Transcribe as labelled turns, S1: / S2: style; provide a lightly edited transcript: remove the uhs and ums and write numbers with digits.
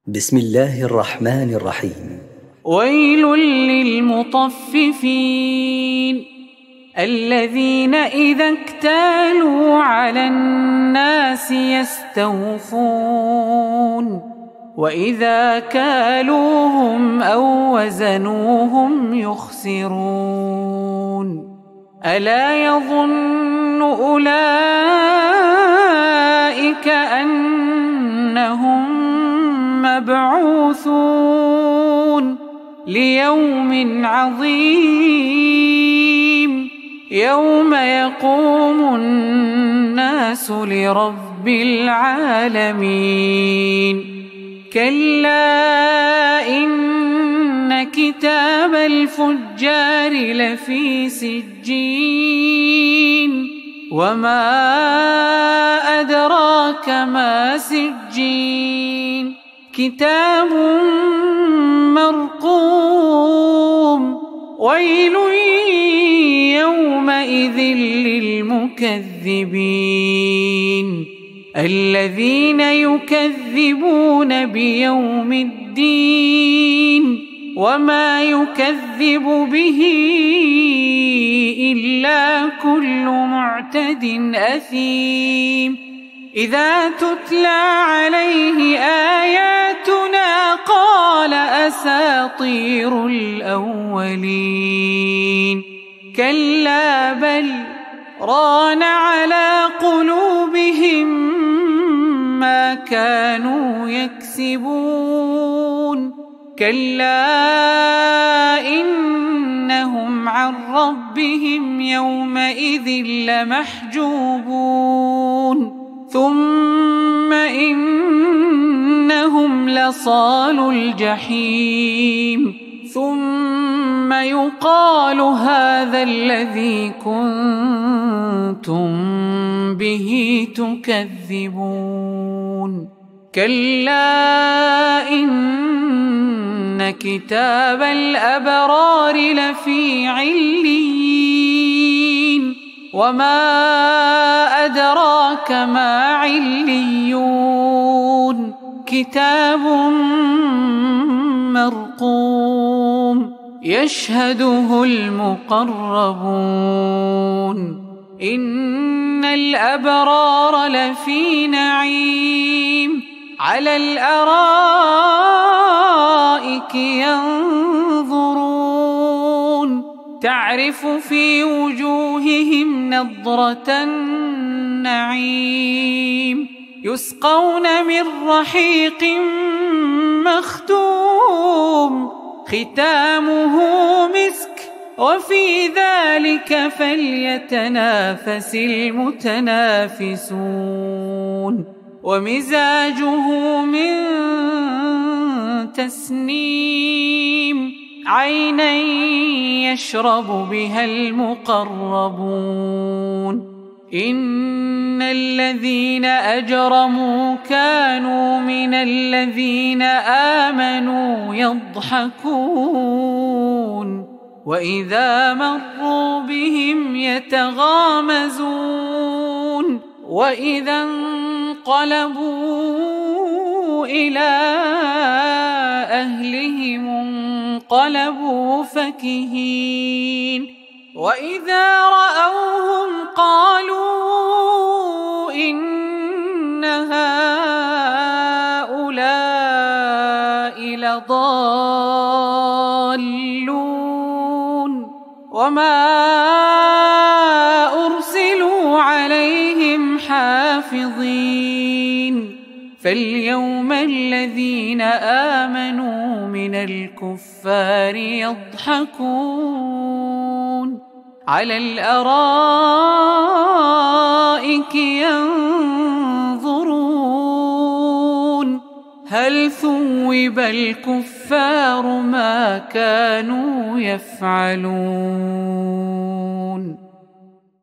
S1: بسم الله الرحمن الرحيم.
S2: ويل للمطففين الذين إذا اكتالوا على الناس يستوفون وإذا كالوهم أو وزنوهم يخسرون ألا يظن أولئك أنهم مبعوثون ليوم عظيم يوم يقوم الناس لرب العالمين كلا إن كتاب الفجار لفي سجين وما أدراك ما سجين كتاب مرقوم ويل يومئذ للمكذبين الذين يكذبون بيوم الدين وما يكذب به إلا كل معتد أثيم إذا تتلى عليه آياتنا قال أساطير الأولين كلا بل ران على قلوبهم ما كانوا يكسبون كلا إنهم عن ربهم يومئذ لمحجوبون ثم إنهم لصالو الجحيم ثم يقال هذا الذي كنتم به تكذبون كلا إن كتاب الأبرار لفي عليين وما أدراك ما عليون كتاب مرقوم يشهده المقربون إن الأبرار لفي نعيم على الأرائك ينظرون تعرف في وجوههم نضرة النعيم يسقون من رحيق مختوم ختامه مسك وفي ذلك فليتنافس المتنافسون ومزاجه من تسنيم عينا يشرب بها المقربون إن الذين أجرموا كانوا من الذين آمنوا يضحكون وإذا مروا بهم يتغامزون وإذا انقلبوا إلى أهلهم انقلبوا فكهين وإذا رأوهم قالوا إن هؤلاء لضالون وما أرسلوا عليهم حافظين فاليوم الذين آمنوا من الكفار يضحكون على الأرائك ينظرون هل ثوب الكفار ما كانوا يفعلون